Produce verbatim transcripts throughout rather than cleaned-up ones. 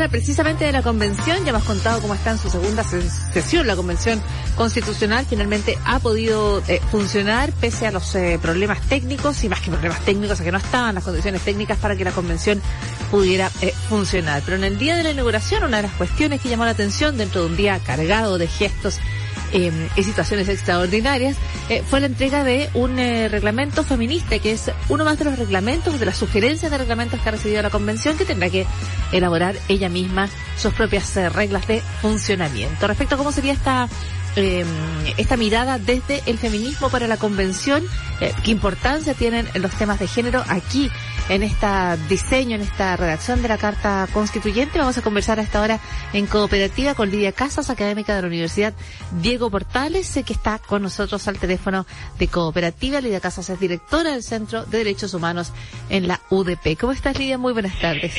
hablar precisamente de la convención. Ya hemos contado cómo está en su segunda sesión la convención constitucional. Finalmente ha podido eh, funcionar pese a los eh, problemas técnicos, y más que problemas técnicos, a que no estaban las condiciones técnicas para que la convención pudiera eh, funcionar. Pero en el día de la inauguración, una de las cuestiones que llamó la atención dentro de un día cargado de gestos Eh, y situaciones extraordinarias, eh, fue la entrega de un eh, reglamento feminista, que es uno más de los reglamentos, de las sugerencias de reglamentos que ha recibido la convención, que tendrá que elaborar ella misma sus propias eh, reglas de funcionamiento. Respecto a cómo sería esta eh, esta mirada desde el feminismo para la convención, eh, qué importancia tienen los temas de género aquí en este diseño, en esta redacción de la Carta Constituyente. Vamos a conversar a esta hora en Cooperativa con Lidia Casas, académica de la Universidad Diego Portales, que está con nosotros al teléfono de Cooperativa. Lidia Casas es directora del Centro de Derechos Humanos en la U D P. ¿Cómo estás, Lidia? Muy buenas tardes.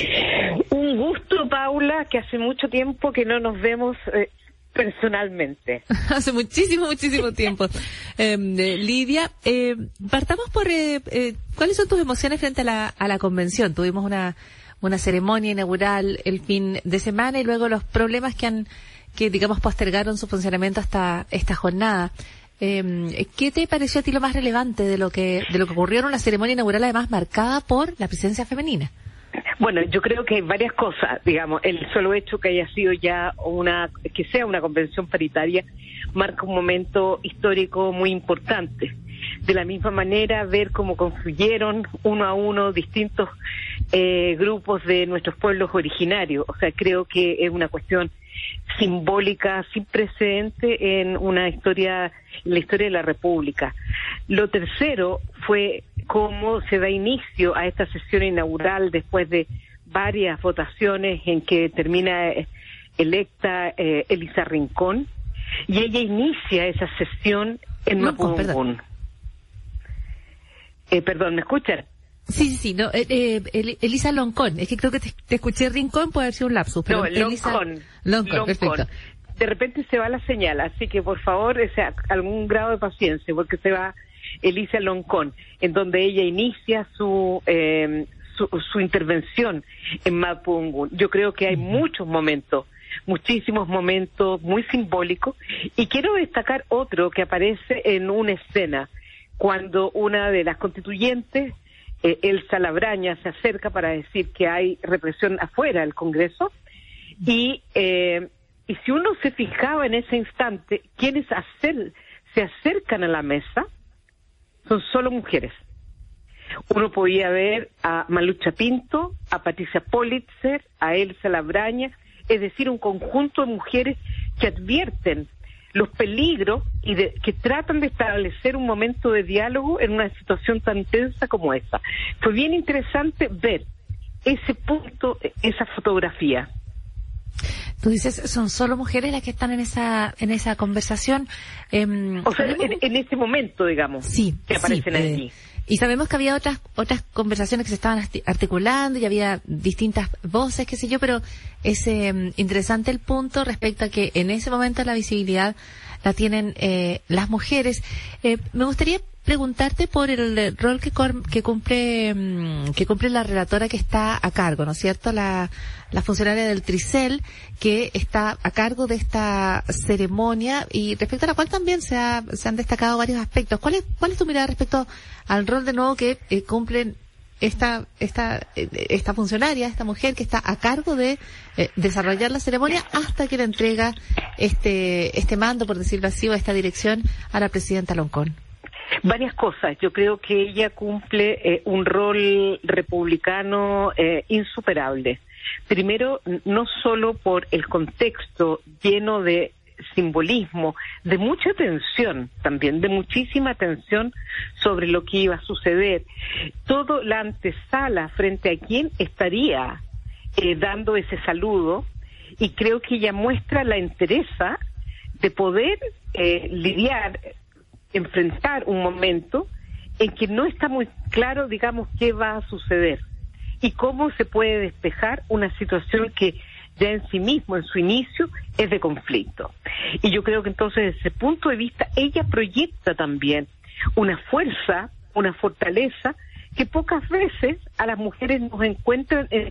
Un gusto, Paula, que hace mucho tiempo que no nos vemos eh, personalmente. Hace muchísimo, muchísimo tiempo. Eh, Lidia, eh, partamos por eh, eh, ¿cuáles son tus emociones frente a la, a la convención? Tuvimos una, una ceremonia inaugural el fin de semana y luego los problemas que han que digamos postergaron su funcionamiento hasta esta jornada. Eh, ¿Qué te pareció a ti lo más relevante de lo que de lo que ocurrió en una ceremonia inaugural, además marcada por la presencia femenina? Bueno, yo creo que hay varias cosas, digamos, el solo hecho que haya sido ya una, que sea una convención paritaria, marca un momento histórico muy importante. De la misma manera, ver cómo confluyeron uno a uno distintos eh, grupos de nuestros pueblos originarios. O sea, creo que es una cuestión simbólica sin precedente en una historia, en la historia de la República. Lo tercero fue cómo se da inicio a esta sesión inaugural después de varias votaciones en que termina electa eh, Elisa Rincón, y ella inicia esa sesión en Mapudungun. Eh, perdón, ¿me escuchan? Sí, sí, sí, no, eh, eh, Elisa Loncón, es que creo que te, te escuché Rincón, puede haber sido un lapsus. Pero no, Elisa... Loncón. Loncón, Loncón, perfecto. De repente se va la señal, así que por favor, o sea, algún grado de paciencia, porque se va Elisa Loncón, en donde ella inicia su, eh, su, su intervención en Mapudungun. Yo creo que hay muchos momentos, muchísimos momentos muy simbólicos, y quiero destacar otro que aparece en una escena, cuando una de las constituyentes, eh, Elsa Labraña, se acerca para decir que hay represión afuera del Congreso, y eh, y si uno se fijaba en ese instante, quienes hacer, se acercan a la mesa son solo mujeres. Uno podía ver a Malucha Pinto, a Patricia Politzer, a Elsa Labraña, es decir, un conjunto de mujeres que advierten los peligros y de, que tratan de establecer un momento de diálogo en una situación tan tensa como esa. Fue bien interesante ver ese punto, esa fotografía. Tú dices, son solo mujeres las que están en esa en esa conversación. Eh, o sea, en, en ese momento, digamos, sí, que aparecen sí, allí. Eh, y sabemos que había otras otras conversaciones que se estaban articulando y había distintas voces, qué sé yo, pero es eh, interesante el punto respecto a que en ese momento la visibilidad la tienen eh, las mujeres. Eh, me gustaría preguntarte por el rol que, que cumple que cumple la relatora que está a cargo, ¿no es cierto? La, la funcionaria del Tricel, que está a cargo de esta ceremonia y respecto a la cual también se, ha, se han destacado varios aspectos. ¿Cuál es, cuál es tu mirada respecto al rol de nuevo que eh, cumplen esta esta eh, esta funcionaria, esta mujer que está a cargo de eh, desarrollar la ceremonia hasta que le entrega este este mando, por decirlo así, o esta dirección a la presidenta Loncón? Varias cosas. Yo creo que ella cumple eh, un rol republicano eh, insuperable. Primero, no solo por el contexto lleno de simbolismo, de mucha tensión también, de muchísima tensión sobre lo que iba a suceder. Todo la antesala frente a quién estaría eh, dando ese saludo, y creo que ella muestra la entereza de poder eh, lidiar, enfrentar un momento en que no está muy claro, digamos, qué va a suceder y cómo se puede despejar una situación que ya en sí mismo, en su inicio, es de conflicto. Y yo creo que entonces, desde ese punto de vista, ella proyecta también una fuerza, una fortaleza, que pocas veces a las mujeres nos encuentran en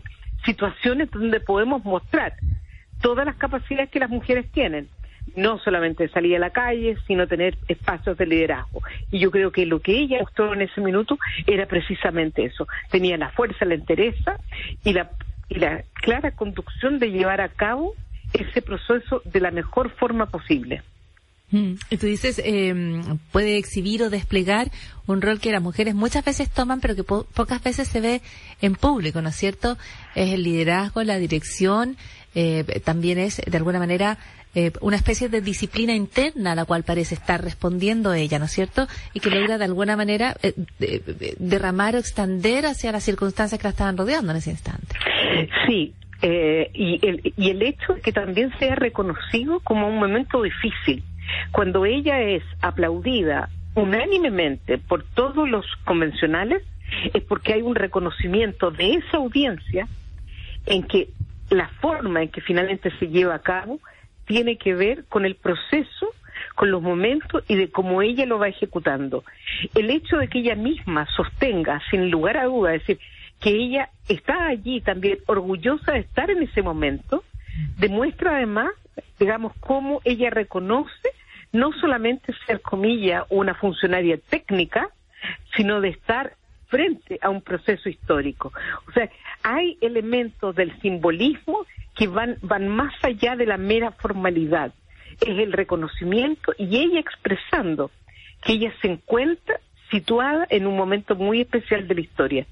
situaciones donde podemos mostrar todas las capacidades que las mujeres tienen, no solamente salir a la calle, sino tener espacios de liderazgo. Y yo creo que lo que ella mostró en ese minuto era precisamente eso. Tenía la fuerza, la entereza y la, y la clara conducción de llevar a cabo ese proceso de la mejor forma posible. Mm. Y tú dices, eh, puede exhibir o desplegar un rol que las mujeres muchas veces toman, pero que po- pocas veces se ve en público, ¿no es cierto? Es el liderazgo, la dirección, eh, también es, de alguna manera, eh, una especie de disciplina interna a la cual parece estar respondiendo ella, ¿no es cierto? Y que logra, de alguna manera, eh, de, de, derramar o extender hacia las circunstancias que la estaban rodeando en ese instante. Sí. Eh, y, el, y el hecho de que también sea reconocido como un momento difícil, cuando ella es aplaudida unánimemente por todos los convencionales, es porque hay un reconocimiento de esa audiencia en que la forma en que finalmente se lleva a cabo tiene que ver con el proceso, con los momentos y de cómo ella lo va ejecutando. El hecho de que ella misma sostenga, sin lugar a duda, es decir, que ella está allí también orgullosa de estar en ese momento, demuestra además, digamos, cómo ella reconoce no solamente ser, comillas, una funcionaria técnica, sino de estar frente a un proceso histórico. O sea, hay elementos del simbolismo que van, van más allá de la mera formalidad. Es el reconocimiento y ella expresando que ella se encuentra situada en un momento muy especial de la historia.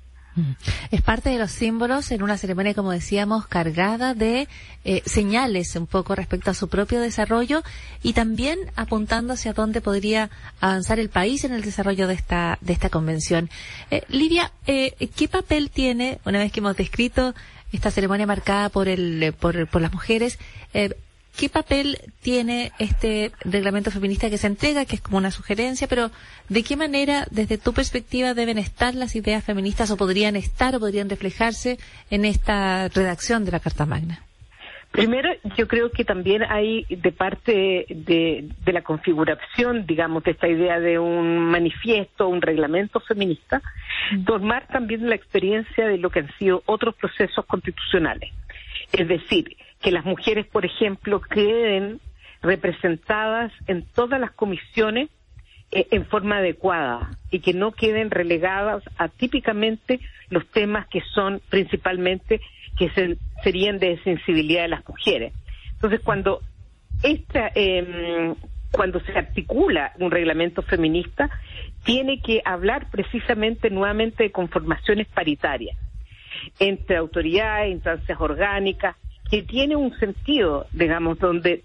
Es parte de los símbolos en una ceremonia, como decíamos, cargada de eh, señales un poco respecto a su propio desarrollo y también apuntando hacia dónde podría avanzar el país en el desarrollo de esta de esta convención. Eh, Livia, eh, ¿qué papel tiene, una vez que hemos descrito esta ceremonia marcada por el por, por las mujeres, eh, qué papel tiene este reglamento feminista que se entrega, que es como una sugerencia, pero de qué manera, desde tu perspectiva, deben estar las ideas feministas o podrían estar o podrían reflejarse en esta redacción de la Carta Magna? Primero, yo creo que también hay de parte de, de la configuración, digamos, de esta idea de un manifiesto, un reglamento feminista, mm. tomar también la experiencia de lo que han sido otros procesos constitucionales. Es decir, que las mujeres, por ejemplo, queden representadas en todas las comisiones eh, en forma adecuada y que no queden relegadas a típicamente los temas que son principalmente que se, serían de sensibilidad de las mujeres. Entonces, cuando esta eh, cuando se articula un reglamento feminista, tiene que hablar precisamente nuevamente de conformaciones paritarias entre autoridades, instancias orgánicas, que tiene un sentido, digamos, donde,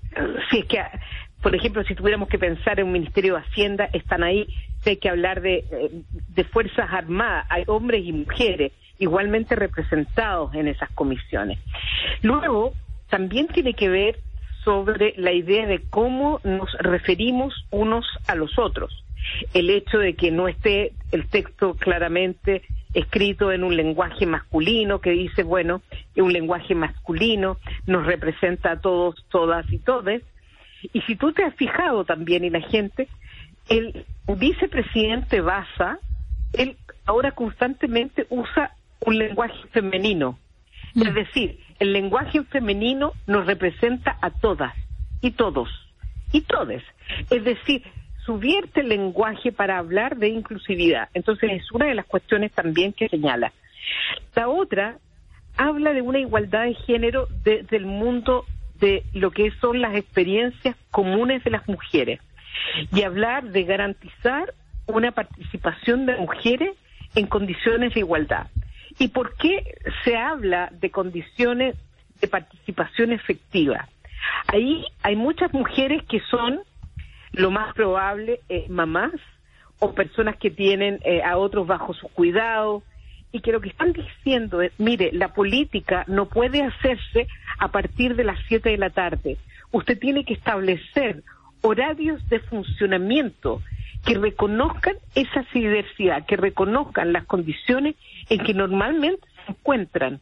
si es que, por ejemplo, si tuviéramos que pensar en un Ministerio de Hacienda, están ahí, si hay que hablar de, de Fuerzas Armadas, hay hombres y mujeres igualmente representados en esas comisiones. Luego, también tiene que ver sobre la idea de cómo nos referimos unos a los otros. El hecho de que no esté el texto claramente escrito en un lenguaje masculino que dice, bueno, un lenguaje masculino nos representa a todos, todas y todes. Y si tú te has fijado también, y la gente, el vicepresidente Baza, él ahora constantemente usa un lenguaje femenino. Mm. Es decir, el lenguaje femenino nos representa a todas y todos y todes. Es decir, subvierte el lenguaje para hablar de inclusividad. Entonces es una de las cuestiones también que señala. La otra habla de una igualdad de género desde el mundo de lo que son las experiencias comunes de las mujeres y hablar de garantizar una participación de mujeres en condiciones de igualdad. ¿Y por qué se habla de condiciones de participación efectiva? Ahí hay muchas mujeres que son lo más probable, eh, mamás o personas que tienen eh, a otros bajo su cuidado y que lo que están diciendo es, mire, la política no puede hacerse a partir de las siete de la tarde. Usted tiene que establecer horarios de funcionamiento que reconozcan esa diversidad, que reconozcan las condiciones en que normalmente se encuentran,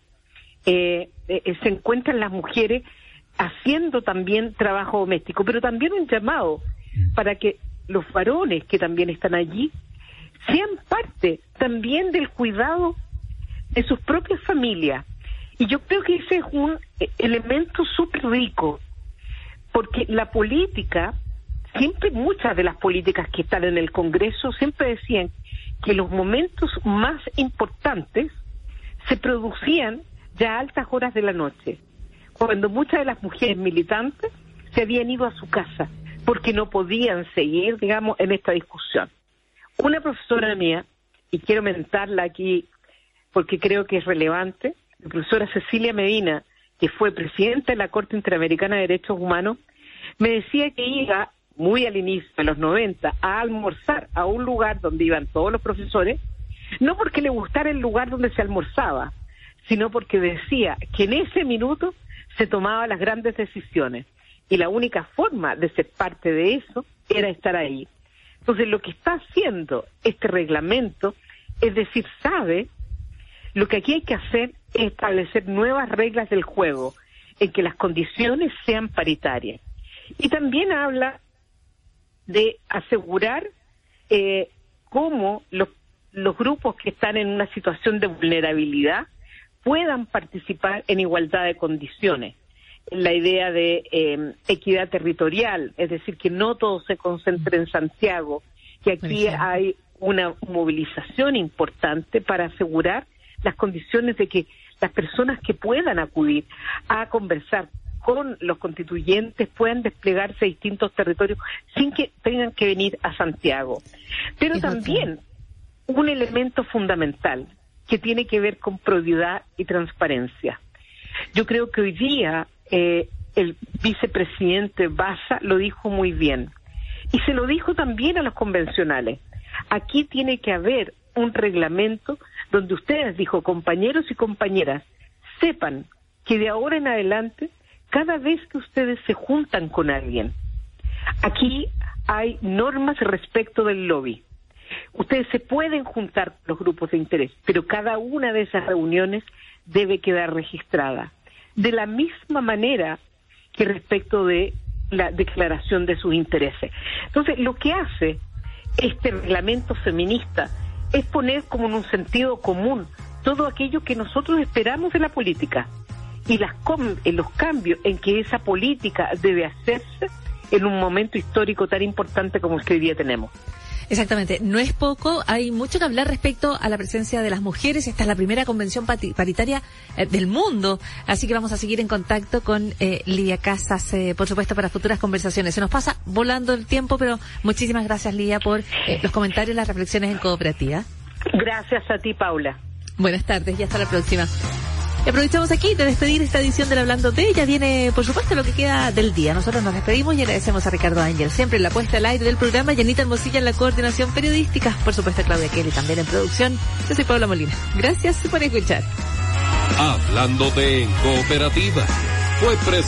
eh, eh, se encuentran las mujeres haciendo también trabajo doméstico, pero también un llamado para que los varones que también están allí sean parte también del cuidado de sus propias familias. Y yo creo que ese es un elemento súper rico, porque la política, siempre muchas de las políticas que están en el Congreso siempre decían que los momentos más importantes se producían ya a altas horas de la noche, cuando muchas de las mujeres militantes se habían ido a su casa, porque no podían seguir, digamos, en esta discusión. Una profesora mía, y quiero mentarla aquí porque creo que es relevante, la profesora Cecilia Medina, que fue presidenta de la Corte Interamericana de Derechos Humanos, me decía que iba, muy al inicio de los noventa, a almorzar a un lugar donde iban todos los profesores, no porque le gustara el lugar donde se almorzaba, sino porque decía que en ese minuto se tomaban las grandes decisiones, y la única forma de ser parte de eso era estar ahí. Entonces, lo que está haciendo este reglamento, es decir, sabe, lo que aquí hay que hacer es establecer nuevas reglas del juego, en que las condiciones sean paritarias. Y también habla de asegurar eh, cómo los, los grupos que están en una situación de vulnerabilidad puedan participar en igualdad de condiciones. La idea de eh, equidad territorial, es decir, que no todo se concentre en Santiago, que aquí hay una movilización importante para asegurar las condiciones de que las personas que puedan acudir a conversar con los constituyentes puedan desplegarse a distintos territorios sin que tengan que venir a Santiago. Pero Eso también sí. un elemento fundamental que tiene que ver con probidad y transparencia. Yo creo que hoy día eh, el vicepresidente Baza lo dijo muy bien, y se lo dijo también a los convencionales. Aquí tiene que haber un reglamento donde ustedes, dijo, compañeros y compañeras, sepan que de ahora en adelante, cada vez que ustedes se juntan con alguien, aquí hay normas respecto del lobby. Ustedes se pueden juntar con los grupos de interés, pero cada una de esas reuniones debe quedar registrada. De la misma manera que respecto de la declaración de sus intereses. Entonces, lo que hace este reglamento feminista es poner como en un sentido común todo aquello que nosotros esperamos de la política y las com- en los cambios en que esa política debe hacerse en un momento histórico tan importante como el que hoy día tenemos. Exactamente, no es poco, hay mucho que hablar respecto a la presencia de las mujeres. Esta es la primera convención paritaria eh, del mundo, así que vamos a seguir en contacto con eh, Lidia Casas, eh, por supuesto, para futuras conversaciones. Se nos pasa volando el tiempo, pero muchísimas gracias, Lidia, por eh, los comentarios, las reflexiones en Cooperativa. Gracias a ti, Paula. Buenas tardes y hasta la próxima. Y aprovechamos aquí de despedir esta edición del Hablando de. Ya viene, por supuesto, lo que queda del día. Nosotros nos despedimos y agradecemos a Ricardo Ángel, siempre en la puesta al aire del programa, y Anita Hermosilla en la coordinación periodística, por supuesto Claudia Kelly también en producción. Yo soy Paula Molina. Gracias por escuchar. Hablando de Cooperativa. Fue